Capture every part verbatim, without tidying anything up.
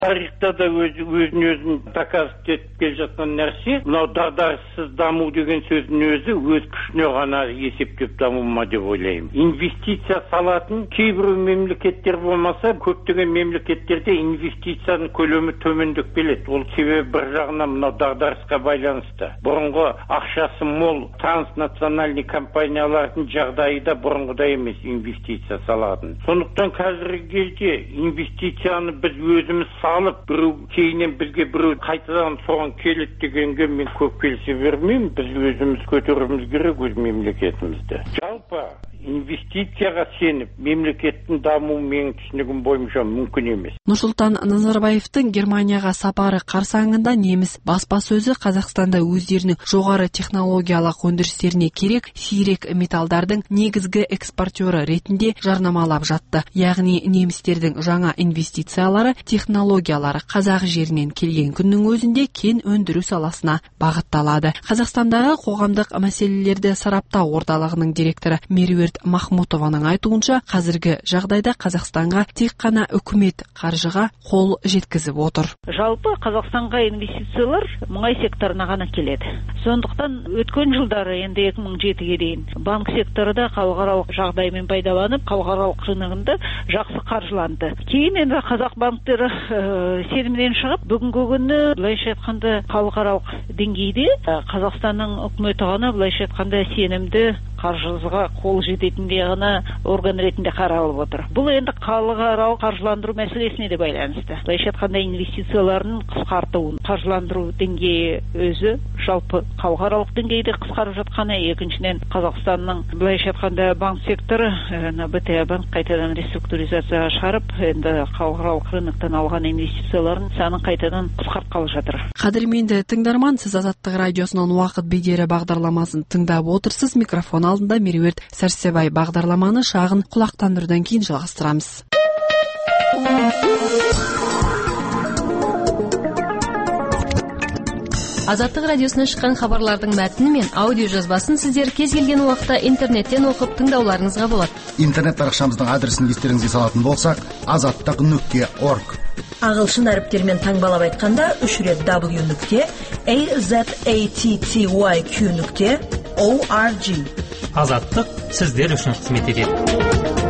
Тарихта да өзін өзін доказывать етіп келе жатқан нәрсе, мынау дағдарыссыз даму деген сөздің өзі өз күшіне ғана есептеп даму ма деп ойлаймын. Инвестиция салатын кейбір мемлекеттер болмаса, көптеген мемлекеттерде инвестицияның көлемі төмендеп келеді. Ол себебі бір жағынан мынау дағдарысқа байланысты. Бұрынғы ақшасы мол транснациональный компаниялардың жағдайы да бұрынғыдай емес инвестиция салатын. Сондықтан қазіргі кезде инвестицияны біз өзіміз салып, біреу кейіннен бізге біреу қайтадан соған келеді дегенге мен көп келісе бермеймін. Біз өзіміз көтеруіміз керек өз мемлекетімізді. Жалпы инвестицияға сеніп, мемлекеттің дамуы менің түсінігім бойынша мүмкін емес. Нұрсұлтан Назарбаевтың Германияға сапары қарсаңында неміс баспасөзі Қазақстанда өздерінің жоғары технологиялық өндірістеріне керек сирек металдардың негізгі экспортері ретінде жарнамалап жатты. Яғни немістердің жаңа инвестициялары, технологиялары қазақ жерінен келген күннің өзінде кен өндіру саласына бағытталады. Қазақстандағы қоғамдық мәселелерді сараптау орталығының директоры Меруерт Махмутованың айтуынша, қазіргі жағдайда Қазақстанға тек қана үкімет қаржыға қол жеткізіп отыр. Жалпы Қазақстанға инвестициялар мұнай секторына ғана келеді. Сондықтан өткен жылдары, енді екі мың жетіге дейін банк секторында халықаралық жағдаймен пайдаланып, халықаралық рыногында жақсы қаржыланды. Кейін енді қазақ банктері ә, сенімден шығып, бүгінгі күні былайша айтқанда халықаралық деңгейде Қазақстанның үкіметі ғана былайша айтқанда сенімді қаржыға қол жететіндей ғана орган ретінде қаралып отыр. Бұл енді халықаралық қаржыландыру мәселесіне де байланысты. Былайша айтқанда инвестицияларын қысқартуын, қаржыландыру деңгейі өзі жалпы халықаралық деңгейде қысқарып жатқаны, екіншіден Қазақстанның былайша айтқанда банк секторы, бэ тэ а банк қайтадан реструктуризацияға шығарып, енді халықаралық рыноктан алған инвестицияларын санын қайтадан қысқартқалы жатыр. Қадірменді тыңдарман, сіз Азаттық радиосынан уақыт бедері бағдарламасын тыңдап отырсыз. Микрофон алдында Меруерт Сәрсебай. Бағдарламаны шағын құлақтандырдан кейін жалғастырамыз. Азаттық радиосына шыққан хабарлардың мәтіні мен аудио жазбасын сіздер кез келген уақытта интернеттен оқып тыңдауларыңызға болады. Интернет парақшамыздың адресін естеріңізге салатын болсақ, азаттық нүкте орг. Ағылшын әріптермен таңбалап айтқанда үш рет w нүкте azatty нүкте org. Азаттық сіздер үшін қызмет етеді.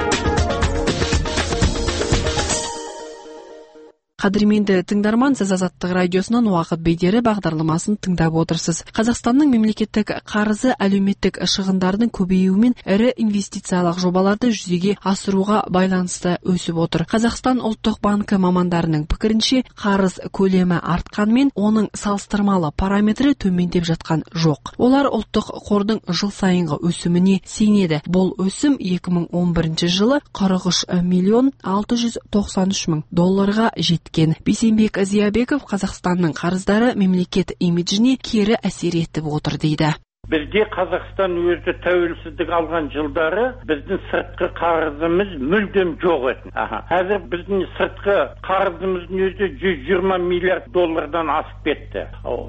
Қадірменді тыңдарман, сіз Азаттық радиосынан уақыт бедері бағдарламасын тыңдап отырсыз. Қазақстанның мемлекеттік қарызы әлеуметтік шығындардың көбеюімен ірі инвестициялық жобаларды жүзеге асыруға байланысты өсіп отыр. Қазақстан ұлттық банкі мамандарының пікірінше, қарыз көлемі артқанмен оның салыстырмалы параметрі төмендеп жатқан жоқ. Олар ұлттық қордың жыл сайынғы өсіміне сенеді. Бұл өсім екі мың он бірінші жылы қырық үш миллион алты жүз тоқсан үш мың долларға жетті. Бейсенбек Зиябеков, Қазақстанның қарыздары мемлекет имиджіне кері әсер етіп отыр дейді. Бізде Қазақстан өзі тәуелсіздік алған жылдары біздің сыртқы қарызымыз мүлдем жоқ еді. Қазір біздің сыртқы қарызымыздың өзі жүз жиырма миллиард доллардан асып кетті.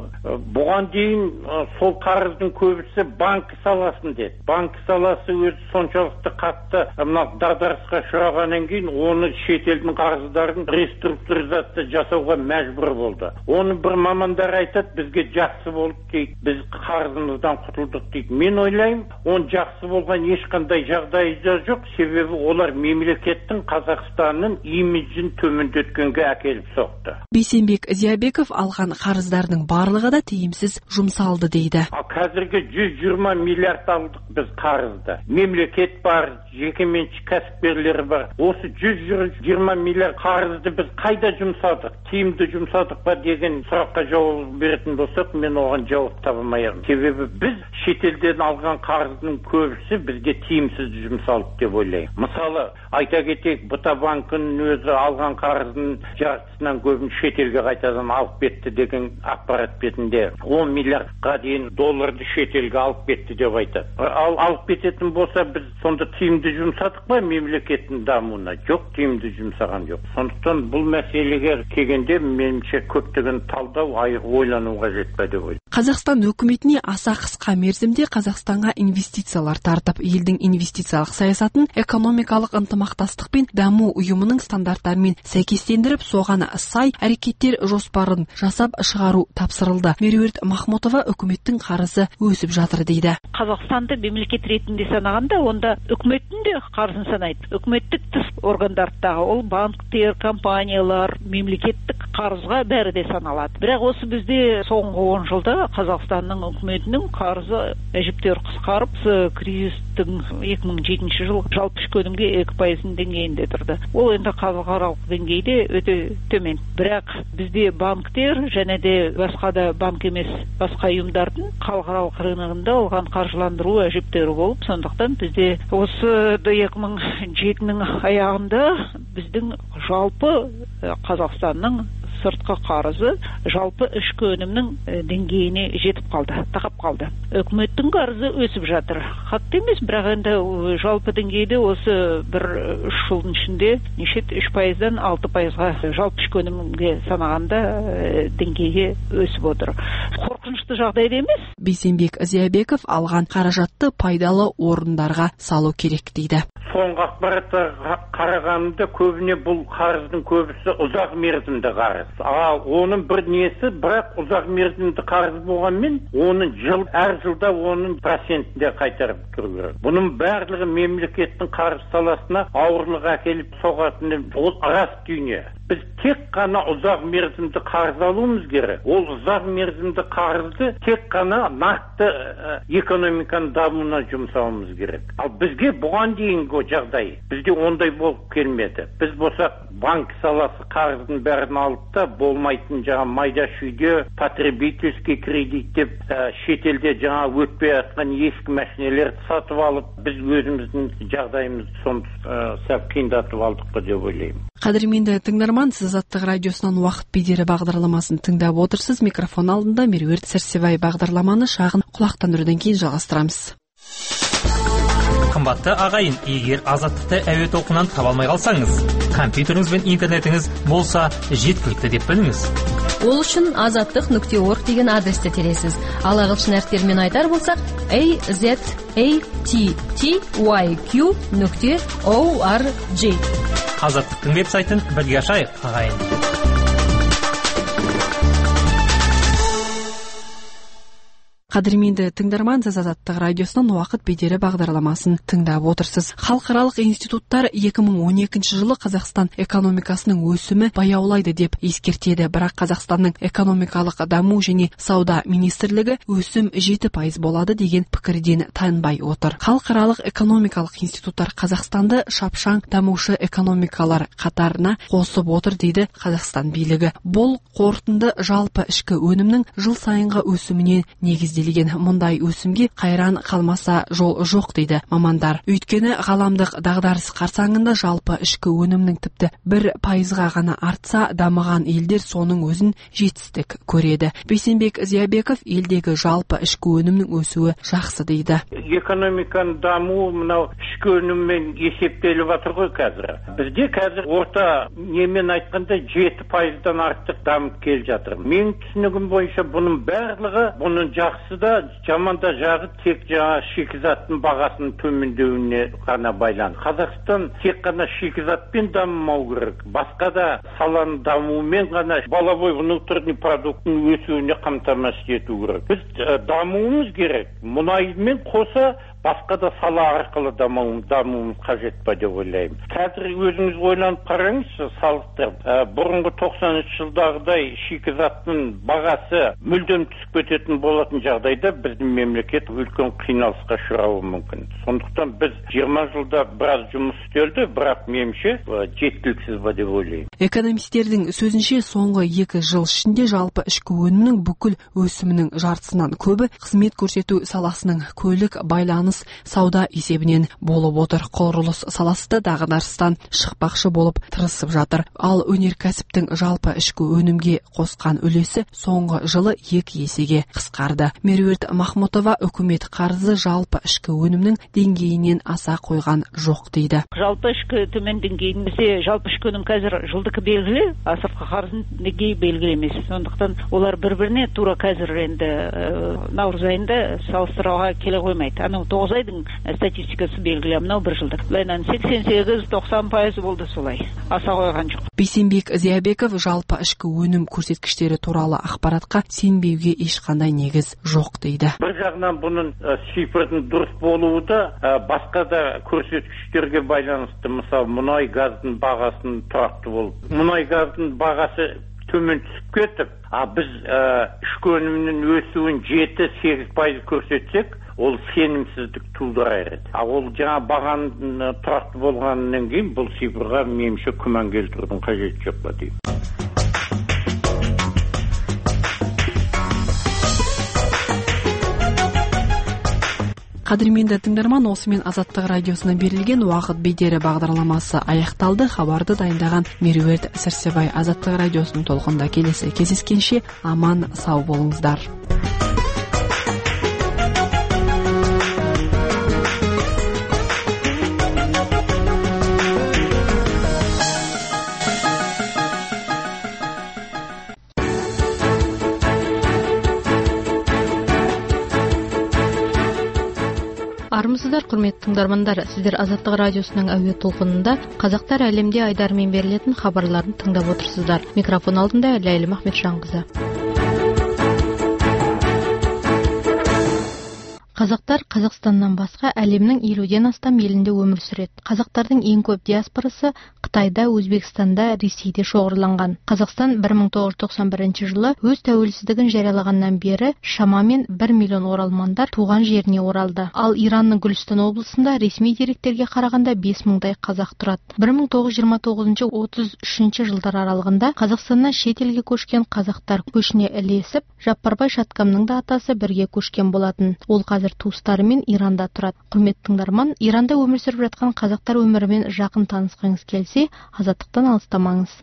Бұған дейін сол қарыздың көбісі банк саласын деді. Банк саласы өзі соншалықты қатты дағдарысқа ұшырағаннан кейін оны шетелдің қарыздарын реструктуризация жасауға мәжбүр болды. Оны бір мамандар айтады, бізге жақсы болды дейді, біз қарызымыздан құтылдық дейді. Мен ойлаймын, он жақсы болған ешқандай жағдайы да жоқ, себебі олар мемлекеттің Қазақстанның имиджін төмендеткенге әкеліп соқты. Бейсенбек Зиябеков алған қарыздардың барлығы да тиімсіз жұмсалды дейді. Қазіргі жүз жиырма миллиард алдық біз қарызды. Мемлекет бар, жекеменшік кәсіпкерлері бар. Осы жүз жиырма миллиард қарызды біз қайда жұмсадық? Тиімді жұмсадық па деген сұраққа жауап беретін болсақ, мен оған жауап таба алмаймын. Себебі біз шетелден алған қарыздың көбісі бізге тиімсіз жұмсалды деп ойлаймын. Мысалы, айта кетейік, Бұта банкінің өзі алған қарыздың жартысынан көбін шетелге қайтадан алып кетті деген ақпарат бетінде он миллиардқа дейін долларды шетелге алып кетті деп айтады. Ал алып кететін болса, біз сонда тиімді жұмсадық па мемлекеттің дамуына? Жоқ, тиімді жұмсаған жоқ. Сондықтан бұл мәселеге келгенде меніңше көптеген талдау, ойлану қажет па деп ойлаймын. Қазақстан үкіметіне аса қысқа қысқа мерзімде Қазақстанға инвестициялар тартып, елдің инвестициялық саясатын экономикалық ынтымақтастық пен даму ұйымының стандарттарымен сәйкестендіріп, соған сай әрекеттер жоспарын жасап шығару тапсырылды. Меруерт Махмотова үкіметтің қарызы өсіп жатыр дейді. Қазақстанды мемлекет ретінде санағанда, онда үкіметтің де қарызын санайды. Үкіметтік тыс органдардағы, ол банктер, компаниялар, мемлекеттік қарызға бәрі де саналады. Бірақ осы бізде соңғы он жылда Қазақстанның үкіметінің қарызы әжептәуір қысқарып, кризистің екі мың жетінші жыл жалпы ішкі өнімге екі пайыздың деңгейінде тұрды. Ол енді халықаралық деңгейде өте төмен. Бірақ бізде банктер және де басқа да банк емес басқа ұйымдардың халықаралық рыногында алған қаржыландыру әжептәуір болып, сондықтан бізде осы екі мың жетінің аяғында біздің жалпы Қазақстанның сыртқы қарызы жалпы ішкі өнімнің деңгейіне жетіп қалды, тақап қалды. Үкіметтің қарызы өсіп жатыр. Қатты емес, бірақ енді жалпы деңгейде осы бір үш жылдың ішінде неше үш пайыздан алты пайызға жалпы ішкі өнімге санағанда деңгейге өсіп отыр. Қорқынышты жағдайда емес. Бейсенбек Зиябеков алған қаражатты пайдалы орындарға салу керек дейді. Соңғы ақпараттарға қарағанда көбіне бұл қарыздың көбісі ұзақ мерзімді қарыз. А оның бір несі, бірақ ұзақ мерзімді қарыз болғанмен, оның жыл әр жылда оның процентінде қайтарып тұру керек. Бұның барлығы мемлекеттің қарыз саласына ауырлық әкеліп соғатыны ол рас дүние. Біз тек қана ұзақ мерзімді қарыз алуымыз керек. Ол ұзақ мерзімді қарызды тек қана нақты экономиканың дамуына жұмсауымыз керек. Ал бізге бұған дейінгі жағдай бізде ондай болып келмеді. Біз болсақ банк саласы қарыздың бәрін алып та болмайтын жаңа майда шүйде потребительский кредит деп шетелде жаңа өтпей жатқан ескі машинелерді сатып алып, біз өзіміздің жағдайымызды сонда сәл қиындатып алдық па деп ойлаймын. Қадірменді тыңдарман, сіз Азаттық радиосынан уақыт бедері бағдарламасын тыңдап отырсыз. Микрофон алдында Меруерт Сәрсебай. Бағдарламаны шағын құлақтандырудан кейін жалғастырамыз. Қымбатты ағайын, егер Азаттықты әуе толқынынан таба алмай қалсаңыз, компьютеріңіз бен интернетіңіз болса жеткілікті деп біліңіз. Ол үшін азаттық нүкте орг деген адресті тересіз. Ал ағылшын әріптерімен айтар болсақ, a z a t t y q нүкте org. Азаттықтың веб-сайтын бірге ашайық, ағайын. Қадірменді тыңдарман, сіз Азаттық радиосынан уақыт бедері бағдарламасын тыңдап отырсыз. Халықаралық институттар екі мың он екінші жылы Қазақстан экономикасының өсімі баяулайды деп ескертеді, бірақ Қазақстанның экономикалық даму және сауда министрлігі өсім жеті пайыз болады деген пікірден танбай отыр. Халықаралық экономикалық институттар Қазақстанды шапшаң дамушы экономикалар қатарына қосып отыр дейді Қазақстан билігі. Бұл қорытынды жалпы ішкі өнімнің жыл сайынғы өсіміне негізделген. Мұндай өсімге қайран қалмаса жол жоқ дейді мамандар. Өйткені ғаламдық дағдарыс қарсаңында жалпы ішкі өнімнің тіпті бір пайызға ғана артса, дамыған елдер соның өзін жетістік көреді. Бейсенбек Зиябеков елдегі жалпы ішкі өнімнің өсуі жақсы дейді. Экономиканың дамуы мынау ішкі өніммен есептеліп жатыр ғой қазір. Бізде қазір орта немен айтқанда жеті пайыздан артық дамып келе жатыр. Менің түсінігім бойынша бұның барлығы, бұның жақсы да жаманда жағы тек жаңа шикізаттың бағасының төмендеуіне ғана байланысты. Қазақстан тек қана шикізатпен дамымау керек. Басқа да саланың дамуымен ғана балабой внутренний продукттың өсуіне қамтамасыз ету керек. Біз дамуымыз керек. Мұнаймен қоса басқа да сала арқылы дамуымыз қажет па деп ойлаймын. Қазір өзіңіз ойланып қараңыз, салықтар. Бұрынғы тоқсаныншы жылдағыдай шикізаттың бағасы мүлдем түсіп кететін болатын жағдайда біздің мемлекет үлкен қиналысқа ұшырауы мүмкін. Сондықтан біз жиырма жылда біраз жұмыс істелді, бірақ меніңше жеткіліксіз ба деп ойлаймын. Экономистердің сөзінше соңғы екі жыл ішінде жалпы ішкі өнімнің бүкіл өсімінің жартысынан көбі қызмет көрсету саласының, көлік, байланыс сұраныс сауда есебінен болып отыр. Құрылыс саласы да дағдарыстан шықпақшы болып тырысып жатыр. Ал өнеркәсіптің жалпы ішкі өнімге қосқан үлесі соңғы жылы екі есеге қысқарды. Меруерт Махмутова үкімет қарызы жалпы ішкі өнімнің деңгейінен аса қойған жоқ дейді. Жалпы ішкі төмен деңгейінде жалпы ішкі өнім қазір жылдық белгілі, а сыртқы қарыздың деңгейі белгілі емес. Сондықтан олар бір-біріне тура қазір енді наурыз айында салыстыруға келе қоймайды. Анау тоғыз айдың статистикасы белгілі, мынау бір жылдық. Былайынан сексен сегіз тоқсан пайыз болды солай. Аса қойған жоқ. Бейсенбек Зиябеков жалпы ішкі өнім көрсеткіштері туралы ақпаратқа сенбеуге ешқандай негіз жоқ дейді. Бір жағынан бұның цифрдың дұрыс болуы да басқа да көрсеткіштерге байланысты. Мысалы, мұнай газдың бағасын тұрақты болып, мұнай газдың бағасы төмен түсіп кетіп, а біз ішкі өнімнің өсуін жеті сегіз пайыз көрсетсек, ол сенімсіздік тудырар еді. А ол жаңа бағаның тұрақты болғаннан кейін бұл цифрға меніңше күмән келтірудің қажеті жоқ па деймін. Қадірменді тыңдарман, осымен Азаттық радиосына берілген уақыт бедері бағдарламасы аяқталды. Хабарды дайындаған Меруерт Сәрсебай. Азаттық радиосының толқында келесі кездескенше аман сау болыңыздар. Армысыздар, құрметті тыңдармандар. Сіздер Азаттық радиосының әуе толқынында қазақтар әлемде айдарымен берілетін хабарларын тыңдап отырсыздар. Микрофон алдында Ләйлім Ахметжанқызы. Қазақтар Қазақстаннан басқа әлемнің елуден астам елінде өмір сүреді. Қазақтардың ең көп диаспорасы Қытайда, Өзбекстанда, Ресейде шоғырланған. Қазақстан бір мың тоғыз жүз тоқсан бірінші жылы өз тәуелсіздігін жариялағаннан бері шамамен бір миллион оралмандар туған жеріне оралды. Ал Иранның Гүлістан облысында ресми деректерге қарағанда бес мыңдай қазақ тұрады. бір мың тоғыз жүз жиырма тоғызыншы отыз үшінші жылдар аралығында Қазақстаннан шет елге көшкен қазақтар көшіне ілесіп, Жаппарбай Шаткамның да атасы бірге көшкен болатын. Ол қазір туыстарымен Иранда тұрады. Құрметті тыңдарман, Иранда өмір сүріп жатқан қазақтар өмірімен жақын танысқыңыз келсе, Азаттықтан алыстамаңыз.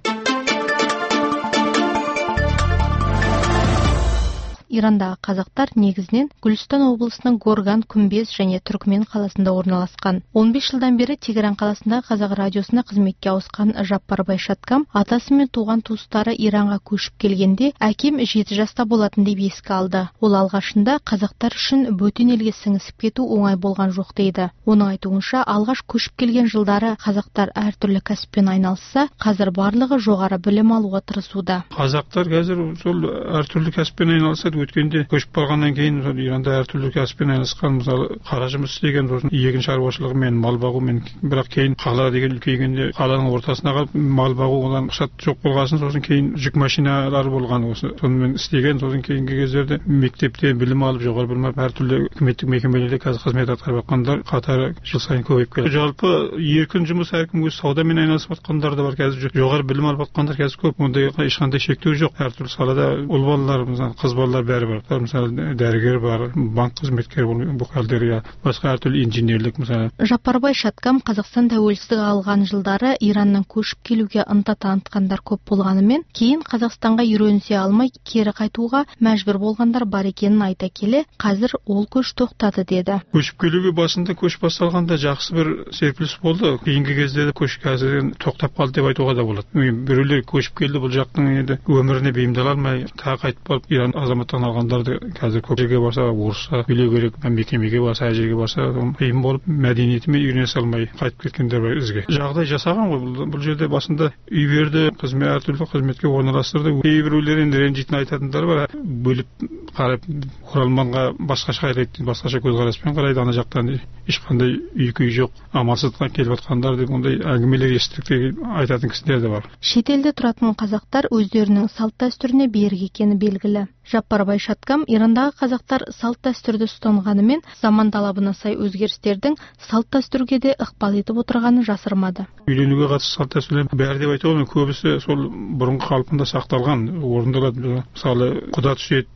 Ирандағы қазақтар негізінен Гүлістан облысының Горган, Күмбез және Түркмен қаласында орналасқан. он бес жылдан бері Тегеран қаласында қазақ радиосына қызметке ауысқан Жаппарбай Шаткам атасы мен туған туыстары Иранға көшіп келгенде әкем жеті жаста болатын деп еске алды. Ол алғашында қазақтар үшін бөтен елге сіңісіп кету оңай болған жоқ дейді. Оның айтуынша, алғаш көшіп келген жылдары қазақтар әртүрлі кәсіппен айналысса, қазір барлығы жоғары білім алуға тырысуда. Қазақтар қазір сол әртүрлі кәсіппен айналысады. Өткенде көшіп қалғаннан кейін Иранда әртүрлі кәсіппен айналысқан, мысалы қара жұмыс істеген, сосын егін шаруашылығымен, мал бағумен, бірақ кейін қала деген үлкейгенде қаланың ортасына қалып мал бағу оған рұқсат жоқ болғасын, сосын кейін жүк машиналары болған, осы сонымен істеген, сосын кейінгі кездерде мектепте білім алып, жоғары білім алып, әртүрлі үкіметтік мекемелерде қазір қызмет атқарып жатқандар қатары жыл сайын көбейіп келеді. Жалпы еркін жұмыс, әркім өз саудамен айналысып жатқандар да бар. Қазір жоғары білім алып жатқандар қазір көп. Ондай ешқандай шектеу жоқ. әртүрлі салада ұл балалар, қыз балалар бәрі бар. Мысалы дәрігер бар, банк қызметкері, бухгалтерия, басқа әртүрлі инженерлік. Мысалы Жаппарбай Шаткам Қазақстан тәуелсіздік алған жылдары Ираннан көшіп келуге ынта танытқандар көп болғанымен, кейін Қазақстанға үйренісе алмай кері қайтуға мәжбүр болғандар бар екенін айта келе, қазір ол көш тоқтады деді. Көшіп келуге басында көш басталғанда жақсы бір серпіліс болды. Кейінгі кезде көш қазір тоқтап қалды деп айтуға да болады. Біреулер көшіп келді, бұл жақтың енді өміріне бейімдала алмай тағы қайтып барып Иран азаматтығын алғандарды қазір көп жерге барса, орысша билеу керек, мекемеге барса, әр жерге барса, қиын болып мәдениетімен үйренісе алмай қайтып кеткендер бар ізге. Жағдай жасаған ғой. Бұл жерде басында үй берді, қызмет әртүрлі қызметке орналастырды. Кейбіреулер енді ренжитін айтатындар бар. Бөліп қарап, оралманға басқаша қарайды, басқаша көзқараспен қарайды. Ана жақтан ешқандай үй-күй жоқ, амалсыздыққа келіп жатқандар деп ондай әңгімелер естідік айтатын кісілер де бар. Шетелде тұратын қазақтар өздерінің салт-дәстүріне берік екені белгілі. Жаппарбай Шаткам Ирандағы қазақтар салт-дәстүрді ұстанғанымен, заман талабына сай өзгерістердің салт-дәстүрге де ықпал етіп отырғаны жасырмады. Үйленуге қатысты салт-дәстүрлер бәрі деп айтуға, көбісі сол бұрынғы қалпында сақталған, орындалады. Мысалы, құда түседі, сосын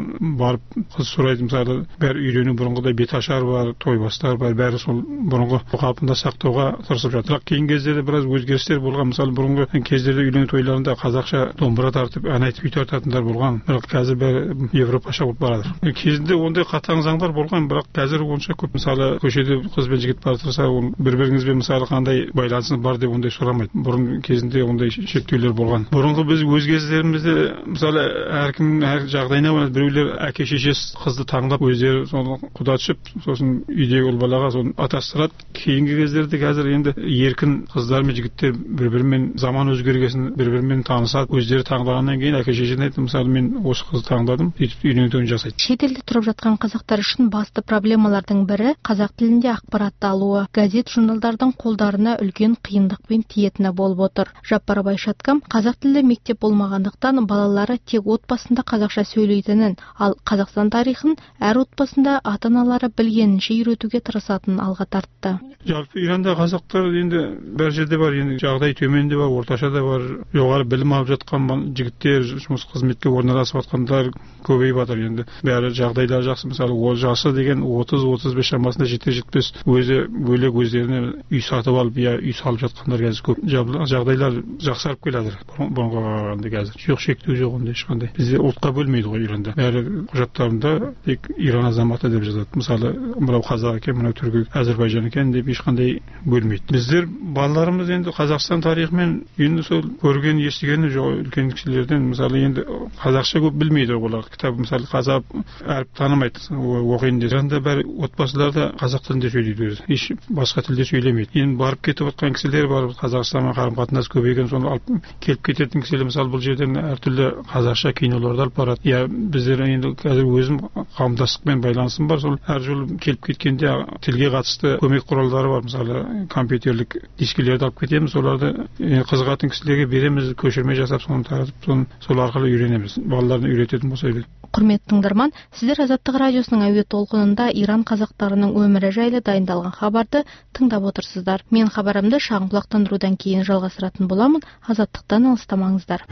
барып қыз сұрайды, мысалы бәрі үйрену бұрынғыдай бет ашар бар, тойбастар бар, бәрі сол бұрынғы қалпында сақтауға тырысып жатыр. Кейінгі кездерде біраз өзгерістер болған. Мысалы бұрынғы кездерде үйлену тойларында қазақша домбыра тартып, ән айтып үй тартатындар болған. Бірақ қазір бәрі европаша болып барады. Кезінде ондай қатаң заңдар болған, бірақ қазір онша көп. Мысалы көшеде қыз бен жігіт бара тұрса, бір-біріңізбен мысалы қандай байланысыңыз бар деп ондай сұрамайды. Бұрын кезінде ондай шектеулер болған. Бұрынғы біз өз кездерімізде мысалы әркім әр жағдайына байланысты біреулер әке шешесі қызды таңдап өздері соны құда түсіп, сосын үйдегі ұл балаға соны атастырады. Кейінгі кездерде қазір енді еркін қыздар мен жігіттер бір-бірімен заман өзгергесін бір-бірімен танысады. Өздері таңдағаннан кейін әке шешесіне айтты, мысалы мен осы қызды таңдадым, сөйтіп үйлену тойын жасайды. Шетелде тұрып жатқан қазақтар үшін басты проблемалардың бірі қазақ тілінде ақпаратты алуы. Газет, журналдардың қолдарына үлкен қиындықпен тиетіні болып отыр. Жаппарбай Шаткам қазақ тілді мектеп болмағандықтан балалары тек отбасында қазақша сөйлейтінін, ал Қазақстан тарихын әр отбасында ата-аналары білгенінше үйретуге тырысатынын алға тартты. Жалпы Иранда қазақтар енді бәр жерде бар, енді жағдай төменде бар, орташа да бар, жоғары білім алып жатқан жігіттер, жұмыс қызметке орналасып жатқандар көбейіп жатыр. Енді бәрі жағдайлары жақсы. Мысалы ол жасы деген отыз отыз бес шамасында жетер жетпес өзі бөлек өздеріне үй сатып алып, я үй салып жатқандар қазір көп. Жағдайлар жақсарып келеді бұрынға қарағанда қазір. Жоқ шектеу жоқ ондай ешқандай. Бізде ұлтқа бөлмейді ғой Иранда. Бәрі құжаттарында тек Иран азаматы деп жазады. Мысалы мынау қазақ екен, мынау түрік, Әзербайжан екен деп ешқандай бөлмейді. Біздер балаларымыз енді Қазақстан тарихымен енді сол көрген, естігені жоқ үлкен кісілерден. Мысалы енді қазақша көп білмейді олар. Кітап мысалы қазақ әріп танымайды, оқиын десе. Иранда бәрі отбасыларда қазақ тілінде сөйлейді өзі. Еш басқа тілде сөйлемейді. Енді барып кетіп жатқан кісілер бар, Қазақстанмен қарым-қатынас көбейген, соны алып келіп кететін кісілер мысалы бұл жерден әртүрлі қазақша киноларды алып барады. Я біздер енді қазір өзім қауымдастықпен байланысым бар, сол әр жолы келіп кеткенде тілге қатысты көмек құралдары бар. Мысалы компьютерлік дискілерді алып кетеміз, соларды қызығатын кісілерге береміз, көшірме жасап соны таратып, соны сол арқылы үйренеміз. Балаларды үйрететін болса еді. Құрметті тыңдарман, сіздер Азаттық радиосының әуе толқынында Иран қазақтарының өмірі жайлы дайындалған хабарды тыңдап отырсыздар. Мен хабарымды шағын құлақтандырудан кейін жалғастыратын боламын. Азаттықтан алыстамаңыздар.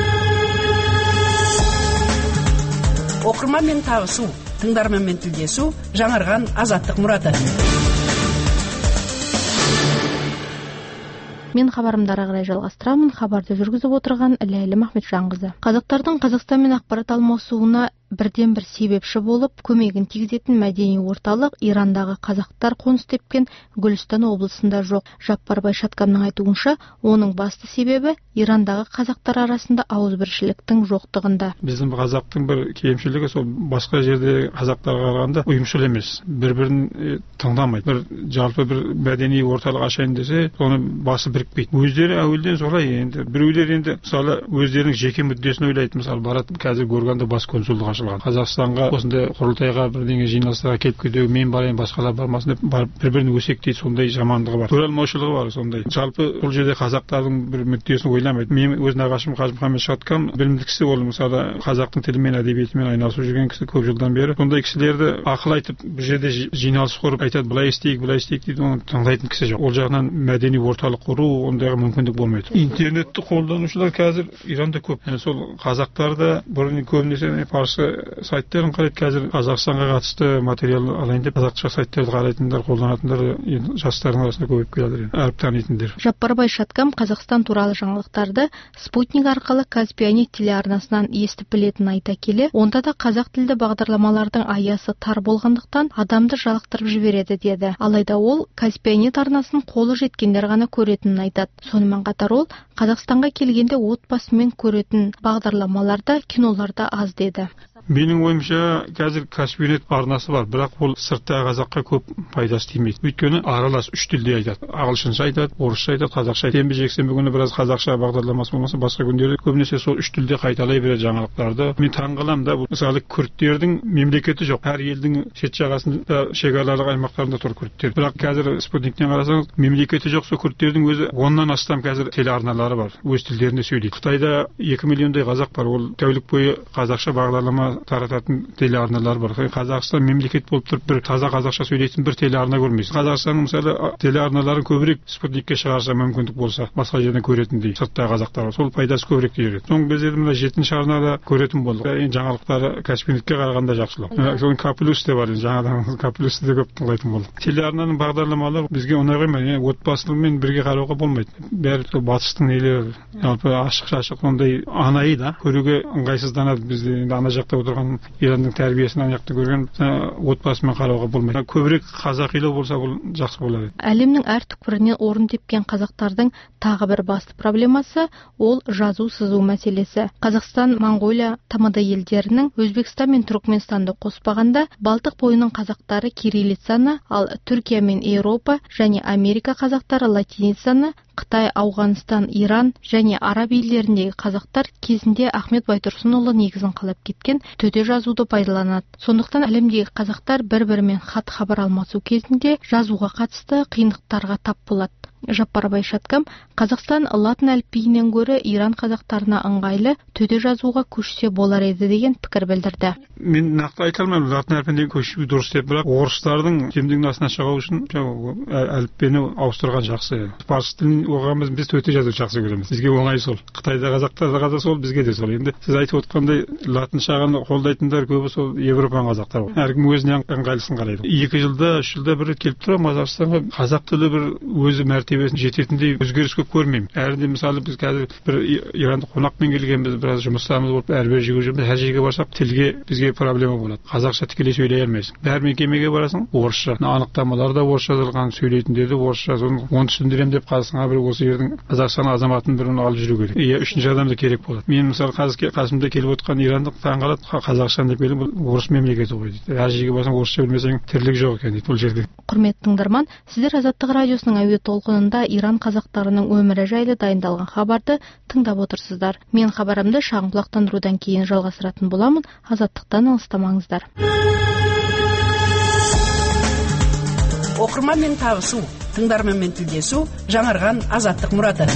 Оқырманмен табысу, тыңдарманмен тілдесу, жаңарған азаттық мұраты. Мен хабарымды ары қарай жалғастырамын. Хабарды жүргізіп отырған Ләйлі Махметжанқызы. Қазақтардың Қазақстанмен ақпарат алмасуына бірден бір себепші болып көмегін тигізетін мәдени орталық Ирандағы қазақтар қоныс тепкен Гүлістан облысында жоқ. Жаппарбай Шаткамның айтуынша, оның басты себебі Ирандағы қазақтар арасында ауызбіршіліктің жоқтығында. Біздің қазақтың бір кемшілігі сол басқа жерде қазақтарға қарағанда ұйымшыл емес, бір-бірін тыңдамайды. Бір жалпы бір мәдени орталық ашайын десе, соны басы бірікпейді. Өздері әуелден солай. Енді біреулер енді мысалы өздерінің жеке мүддесін ойлайды. Мысалы барады, қазір Горганда бас консулдық ашылған. Қазақстанға осындай құрылтайға бірдеңе жиналыстарға келіп кетуге мен барайын, басқалар бармасын деп барып бір-бірін өсектейді. Сондай жамандығы бар. Көре алмаушылығы бар сондай. Жалпы бұл жерде қазақтардың бір мүддесін ойламайды. Мен өз нағашым Қажымұхаммед Шаткам білімді кісі, ол мысалы қазақтың тілі мен әдебиетімен айналысып жүрген кісі көп жылдан бері. Сондай кісілерді ақыл айтып бұл жерде жиналыс құрып айтады, былай істейік, былай істейік дейді, оны тыңдайтын кісі жоқ. Ол жағынан мәдени орталық құру ондайға мүмкіндік болмайды. Интернетті қолданушылар қазір Иранда көп. Yani сол қазақтарда бұрын көбінесе парсы сайттарын қарайды. Қазір Қазақстанға қатысты материал алайын деп қазақша сайттарды қарайтындар, қолданатындар жастардың арасында көбейіп келеді. Әріп танитындар. Жаппарбай Шаткам Қазақстан туралы жаңалықтарды Спутник арқылы Каспианет телеарнасынан естіп білетін айта келе, онда да қазақ тілді бағдарламалардың аясы тар болғандықтан адамды жалықтырып жібереді деді. Алайда ол Каспианет арнасын қолы жеткендер ғана көретінін айтады. Сонымен қатар ол Қазақстанға келгенде отбасымен көретін бағдарламаларда, киноларда аз деді. Менің ойымша қазір Каспианет арнасы бар, бірақ ол сыртта қазаққа көп пайдасы тимейді. Өйткені аралас үш тілде айтады. Ағылшынша айтады, орысша айтады, қазақша айтады. Сенбі жексенбі күні біраз қазақша бағдарламасы болмаса, басқа күндері көбінесе сол үш тілде қайталай береді жаңалықтарды. Мен таңғаламын да, бұл мысалы күрдтердің мемлекеті жоқ. Әр елдің шет жағасында шекаралық аймақтарында тұр күрдтер. Бірақ қазір Спутниктен қарасаңыз, мемлекеті жоқ, сол күрдтердің өзі оннан астам қазір телеарналары бар. Өз тілдерінде сөйлейді. Қытайда екі миллиондай қазақ бар. Ол тәулік бойы қазақша бағдарлама қазақша тарататын телеарналар бар. Қазақстан мемлекет болып тұрып бір таза қазақша сөйлейтін бір телеарна көрмейсіз. Қазақстанның мысалы телеарналарын көбірек спутникке шығарса мүмкіндік болса, басқа жерден көретіндей сырттағы қазақтар, сол пайдасы көбірек тиер. Соңғы кезде мына жетінші арнада көретін болдық. Жаңалықтары Каспийникке қарағанда жақсылау. Соның К плюс те бар, жаңадан К плюс те көп тыңдайтын болдық. Телеарнаның бағдарламалары бізге ұнай қоймайды. Отбасылымен бірге қарауға болмайды. Бәрі сол батыстың нелері, жалпы ашық-шашық ондай анайы да көруге ыңғайсызданады. Бізде енді ана жақта отырған Иранның тәрбиесін ана жақта көрген отбасымен қарауға болмайды. Көбірек қазақилау болса бұл жақсы болады. Әлемнің әр түкпірінен орын тепкен қазақтардың тағы бір басты проблемасы ол жазу сызу мәселесі. Қазақстан, Моңғолия, Тмд елдерінің Өзбекстан мен Түркменстанды қоспағанда Балтық бойының қазақтары кириллицаны, ал Түркия мен Еуропа және Америка қазақтары латиницаны, Қытай, Ауғанстан, Иран және Араб елдеріндегі қазақтар кезінде Ахмет Байтұрсынұлы негізін қалап кеткен төте жазуды пайдаланады. Сондықтан әлемдегі қазақтар бір-бірімен хат хабар алмасу кезінде жазуға қатысты қиындықтарға тап болады. Жаппарбай Шаткам Қазақстан латын әліпбиінен гөрі Иран қазақтарына ыңғайлы төте жазуға көшсе болар еді деген пікір білдірді. Мен нақты айта алмаймын, латын әліпбиіне көшу дұрыс деп, бірақ орыстардың кемдігінің астына шығу үшін әліпбиені ауыстырған жақсы. Парсы тілін оқығанбыз, біз төте жазу жақсы көреміз. Бізге оңай сол. Қытайда қазақтарға да сол, бізге де сол. Енді сіз айтып отқандай латыншаны қолдайтындар көбі сол Европаның қазақтары. Әркім өзіне ыңғайлысын қарайды. Екі жылда, үш жылда бір келіп тұрамын Қазақстанға. Қазақ тілі бір өзі мәртебесін жететіндей өзгеріс көп көрмеймін. Әрінде мысалы біз қазір бір Иранды қонақпен келгенбіз, біраз жұмыстарымыз болып әрбір жерге жүрміз. Әр жерге барсақ тілге бізге проблема болады. Қазақша тікелей сөйлей алмайсың. Бәр мекемеге барасың, орысша. Анықтамалар да орысша жазылған, сөйлейтіндер де орысша. Соны оны түсіндіремін деп Қазақстанға бір осы жердің Қазақстан азаматын бірін алып жүру керек. Иә, үшінші адам да керек болады. Мен мысалы қазір қасымда келіп отқан ирандық таңғалады, Қазақстан деп келіп, орыс мемлекеті ғой дейді. Әр жерге барсаң орысша білмесең тірлік жоқ екен дейді бұл жерде. Құрметті тыңдарман, сіздер Азаттық радиосының әуе толқынында Иран қазақтарының өмірі жайлы дайындалған хабарды тыңдап отырсыздар. Мен хабарымды шағын құлақтандырудан кейін жалғастыратын боламын. Азаттықтан алыстамаңыздар. Оқырманмен табысу, тыңдарманмен тілдесу, жаңарған Азаттық мұраты.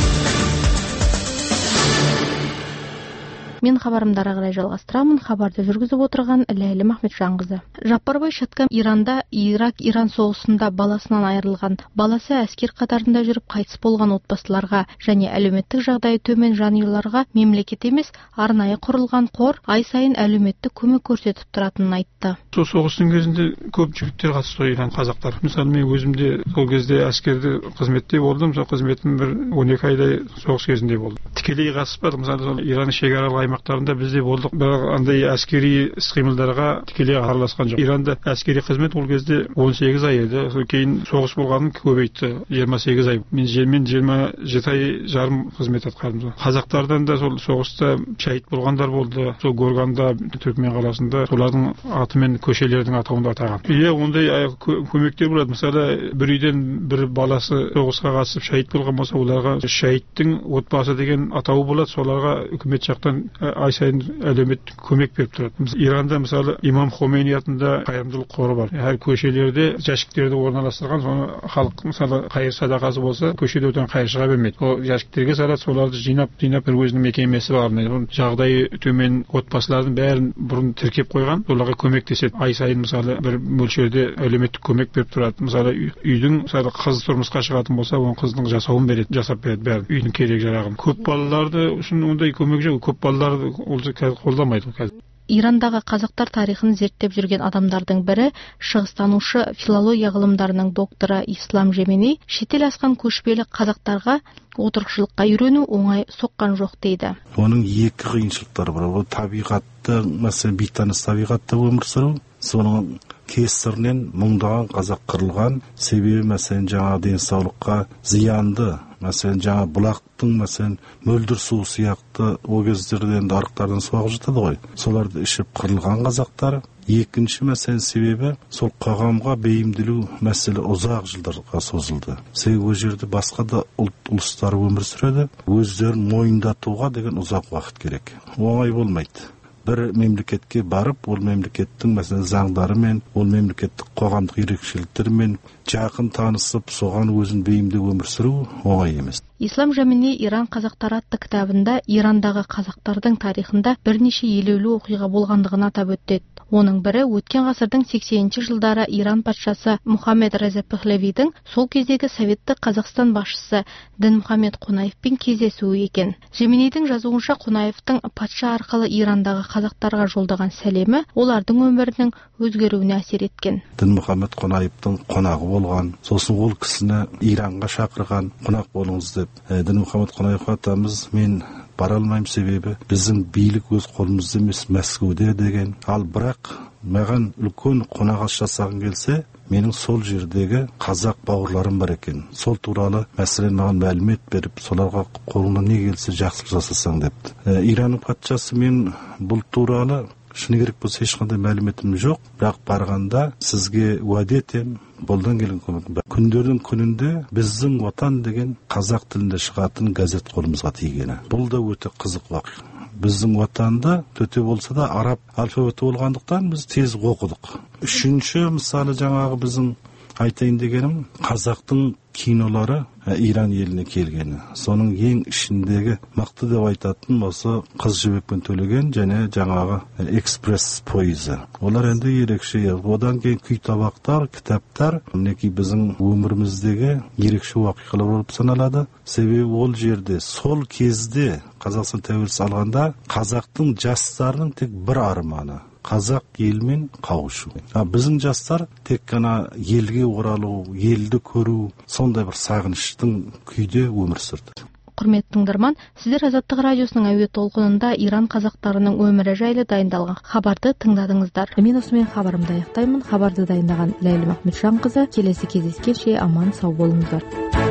Мен хабарымды ары қарай жалғастырамын. Хабарды жүргізіп отырған Ләйлім Ахметжанқызы. Жаппарбай Шаткам Иранда Ирак-Иран соғысында баласынан айырылған, баласы әскер қатарында жүріп қайтыс болған отбасыларға және әлеуметтік жағдайы төмен жанұяларға мемлекет емес, арнайы құрылған қор ай сайын әлеуметтік көмек көрсетіп тұратынын айтты. Сол соғыстың кезінде көп жігіттер қатысты Иран қазақтар. Мысалы мен өзім де сол кезде әскерде қызметте болдым. Сол қызметім бір он екі айдай соғыс кезінде болды. Тікелей қатыспадым. Мысалы сол Иранның шекаралық аймақтарында бізде болдық, бірақ андай әскери іс-қимылдарға тікелей араласқан жоқ. Иранда әскери қызмет ол кезде он сегіз ай еді. Кейін соғыс болғанын көбейтті, жиырма сегіз ай. Мен жермен жиырма жеті ай жарым қызмет атқардым. Қазақтардан да сол соғыста шәһид болғандар болды. Сол Горганда, Түркмен қаласында солардың атымен көшелердің атауында атаған. Иә, ондай көмектер болады. Мысалы, бір үйден бір баласы соғысқа қатысып шәһид болған болса, оларға шәһидтің отбасы деген атауы болады. Соларға үкімет жақтан ай сайын әлеуметтік көмек беріп тұрады. Иранда мысалы Имам Хомейни атында қайырымдылық қоры бар. Әр көшелерде жәшіктерді орналастырған, соны халық мысалы қайыр садақасы болса, көшеде өткен қайыршыға бермейді. Ол жәшіктерге салады, соларды жинап, жинап бір өзінің мекемесі бар. Жағдайы төмен отбасылардың бәрін бұрын тіркеп қойған, оларға көмектеседі. Ай сайын мысалы бір мөлшерде әлеуметтік көмек беріп тұрады. Мысалы үйдің мысалы қыз тұрмысқа шығатын болса, оның қыздың жасауын береді, жасап береді бәрін, үйдің керек жарағын. Көп балаларды үшін ондай көмек жоқ. Көп балаларды ол қолдамайды қазір. Ирандағы қазақтар тарихын зерттеп жүрген адамдардың бірі, шығыстанушы филология ғылымдарының докторы Ислам Жемени, шетел асқан көшпелі қазақтарға отырықшылыққа үйрену оңай соққан жоқ дейді. Оның екі қиыншылықтары бар. Ол табиғатты, мәселен, бейтаныс табиғатта өмір сүру, соның кесірінен мыңдаған қазақ қырылған, себебі мәселен жаңа денсаулыққа зиянды, мәселен жаңа бұлақтың мәселен мөлдір су сияқты о кездерде енді арықтардан су ағып жатады ғой. Соларды ішіп қырылған қазақтар. Екінші мәселен себебі сол қоғамға бейімделу мәселе ұзақ жылдарға созылды. Себебі ол жерде басқа да ұлт ұлыстар өмір сүреді. Өздерін мойындатуға деген ұзақ уақыт керек. Оңай болмайды. Бір мемлекетке барып, ол мемлекеттің мәселен заңдарымен, ол мемлекеттік қоғамдық ерекшеліктерімен жақын танысып, соған өзін бейімдеп өмір сүру оңай емес. Ислам Жамини Иран қазақтары атты кітабында Ирандағы қазақтардың тарихында бірнеше елеулі оқиға болғандығын атап өтеді. Оның бірі өткен ғасырдың сексенінші жылдары Иран патшасы Мұхаммед Реза Пехлевидің сол кездегі советтік Қазақстан басшысы Дінмұхаммед Қонаевпен кездесуі екен. Жаминидің жазуынша Қонаевтың патша арқылы Ирандағы қазақтарға жолдаған сәлемі олардың өмірінің өзгеруіне әсер еткен. Дінмұхаммед Қонаевтың қонағы болған, сосын ол кісіні Иранға шақырған, қонақ болыңыз деп. Дінмұхаммед Қонаев атамыз мен бара алмаймын, себебі біздің билік өз қолымызда емес, Мәскеуде деген. Ал бірақ маған үлкен қонағас жасағың келсе, менің сол жердегі қазақ бауырларым бар екен. Сол туралы мәселен маған мәлімет беріп, соларға қолыңнан не келсе жақсылық жасасаң депті. Иранның патшасы мен бұл туралы шыны керек болса ешқандай мәліметім жоқ, бірақ барғанда сізге уәде етемін, болдан келген көмек. Күндердің күнінде біздің отан деген қазақ тілінде шығатын газет қолымызға тигені. Бұл да өте қызық уақиға. Біздің отанда төте болса да араб алфавиті болғандықтан біз тез оқыдық. Үшінші мысалы жаңағы біздің айтайын дегенім, қазақтың кинолары Иран еліне келгені. Соның ең ішіндегі мықты деп айтатын осы Қыз жібекпен төлеген және жаңағы экспресс пойызы. Олар енді ерекше. Одан кейін күй табақтар, кітаптар мінекей біздің өміріміздегі ерекше уақиғалар болып саналады. Себебі ол жерде сол кезде Қазақстан тәуелсіз алғанда қазақтың жастарының тек бір арманы қазақ елмен қауышу. А біздің жастар тек қана елге оралу, елді көру, сондай бір сағыныштың күйде өмір сүрді. Құрметті тыңдарман, сіздер Азаттық радиосының әуе толқынында Иран қазақтарының өмірі жайлы дайындалған хабарды тыңдадыңыздар. Мен осымен хабарымды аяқтаймын. Хабарды дайындаған Ләйлім Ахметжанқызы. Келесі кездескенше аман сау болыңыздар.